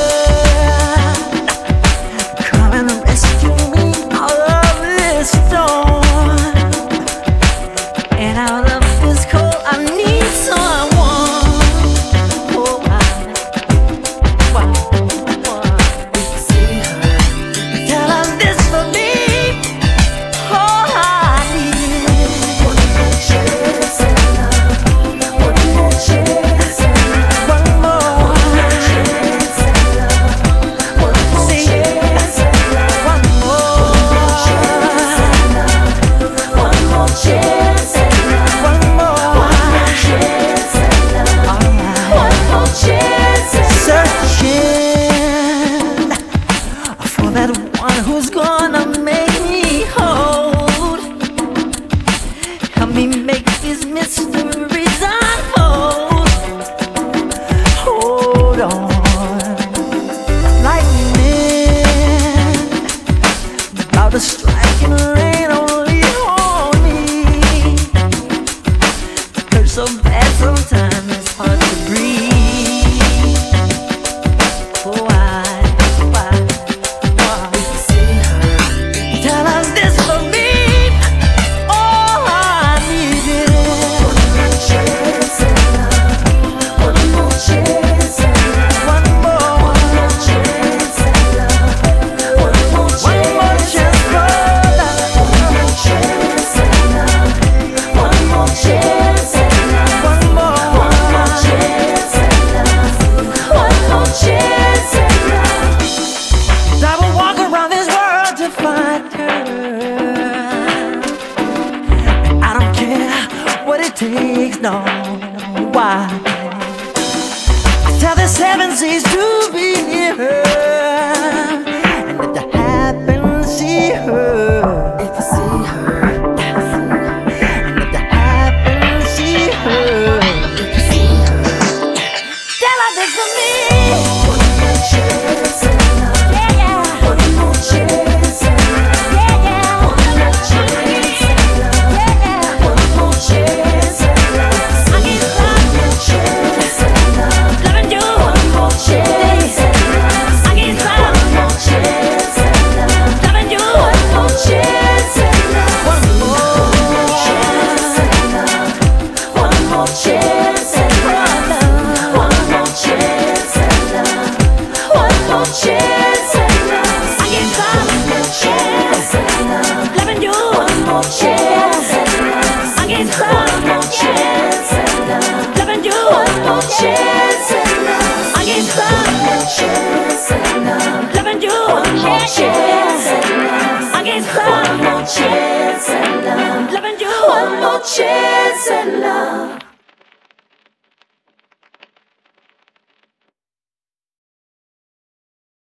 come and rescue me out of this storm. And out of this cold, I need someone. Oh, why? See her, tell her this for me. Oh, I need it. One more chance at love. One more chance at love. One more chance at love. One more chance at love. One more chance at love. One more chance at love. One more chance at love. One more chance at love. Searching for that one who's gonna make me whole. Help me make these mysteries unfold. Hold on, lightning, about to strike and rain only on me. It hurts so bad sometimes it's hard to breathe. Oh, why? See her, tell her this for me. Oh, I need it. One more chance at love. One more chance at love. One more chance at love. One more chance for love. One more chance at love. One more chance at love. One more chance at love. One more chance at love. I will walk around this world to find her. I don't care what it takes, no. Why? I tell the seven seas to be near her. And if that happens, see her. If I see her. And if that happens, see her. If I see her. Tell her this for me. One more chance at love. Yeah, yeah. One more chance at love. Yeah, yeah. One more chance at love. Yeah, yeah. One more chance at love. I need one more chance at love. Loving you. One more chance at love. I need one more chance at love. Loving you. One more chance at love. One more chance at love. One more chance at love. One more chance at love. One more chance at love. I need one more chance at love. Loving you. One more chance at love. I need one more chance at love. Loving you. One more chance at love. I need one more chance at love. Loving you. One more chance at love. I need one more chance at love. Loving you. One more chance at love.